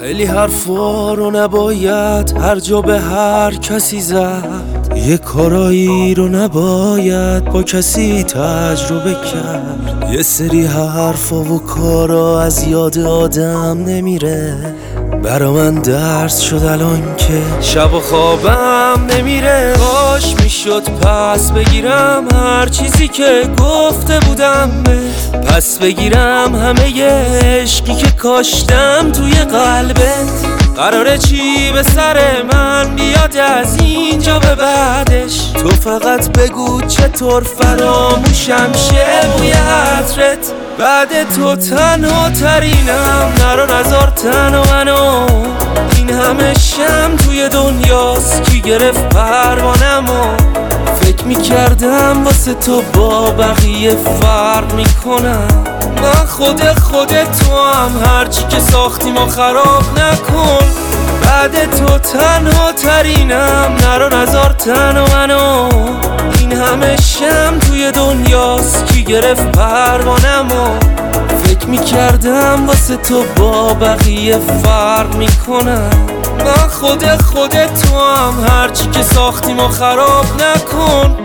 خیلی حرفا رو نباید هر جا به هر کسی زد، یه کارایی رو نباید با کسی تجربه کرد. یه سری حرفا و کارا از یاد آدم نمیره، برا من درس شد الان که شب و خوابم نمیره. کاش میشد پس بگیرم هر چیزی که گفته بودم، پس بگیرم همه ی عشقی که کاشتم توی قلبت. قراره چی به سر من بیاد از اینجا به بعدش؟ تو فقط بگو چطور فراموشم شه بوی عطرت. بعد تو تنها ترینم، نرو نزار تنها منو. این همه شم توی دنیاست، کی گرفت پروانمو؟ فکر میکردم واسه تو با بقیه فرق میکنم. من خود تو هم هرچی که ساختیم و خراب نکن. بعد تو تنها ترینم، نرو نزار تنها منو. این همه شم توی دنیاست، کی گرفت پروانمو؟ فکر میکردم واسه تو با بقیه فرق میکنم. من خود تو هم هرچی که ساختیم و خراب نکن.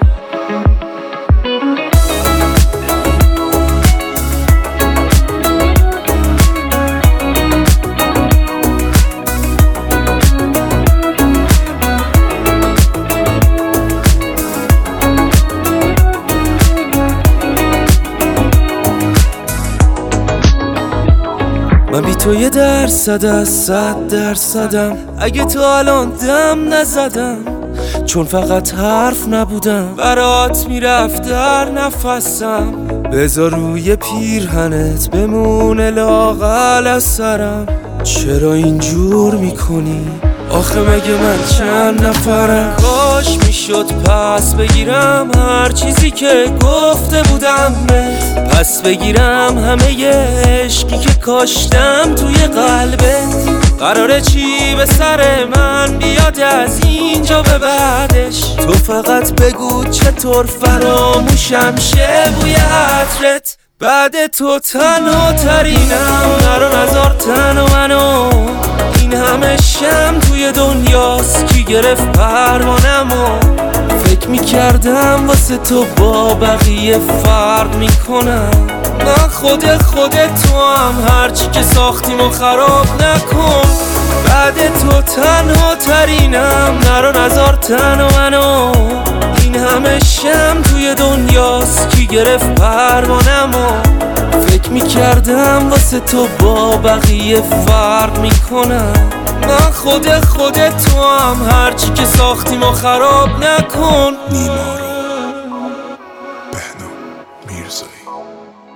من بی تو 1% از 100%م، اگه تو الان دم نزدم، چون فقط حرف نبودم برات میرفت در نفسم. بذار روی پیرهنت بمونه لاغل از سرم. چرا اینجور میکنی؟ آخه مگه من چند نفرم؟ کاش میشد پس بگیرم هر چیزی که گفته بودم، پس بگیرم همه ی عشقی که کاشتم توی قلبت. قراره چی به سر من بیاد از اینجا به بعدش؟ تو فقط بگو چطور فراموشم شه بوی عطرت. بعد تو تنها ترینم، نرو نزار تنها منو. این همه شم توی دنیاست، کی گرفت پروانمو؟ فکر میکردم واسه تو با بقیه فرق میکنم. من خود تو هم هرچی که ساختیم و خراب نکن. بعد تو تنها ترینم، نرو نزار تنها منو. این همه شم توی دنیاست، کی گرفت پروانمو؟ فکر میکردم واسه تو با بقیه فرق میکنم. من خود تو هم هرچی که ساختیم و خراب نکن. نیما رو بهنام میرزایی.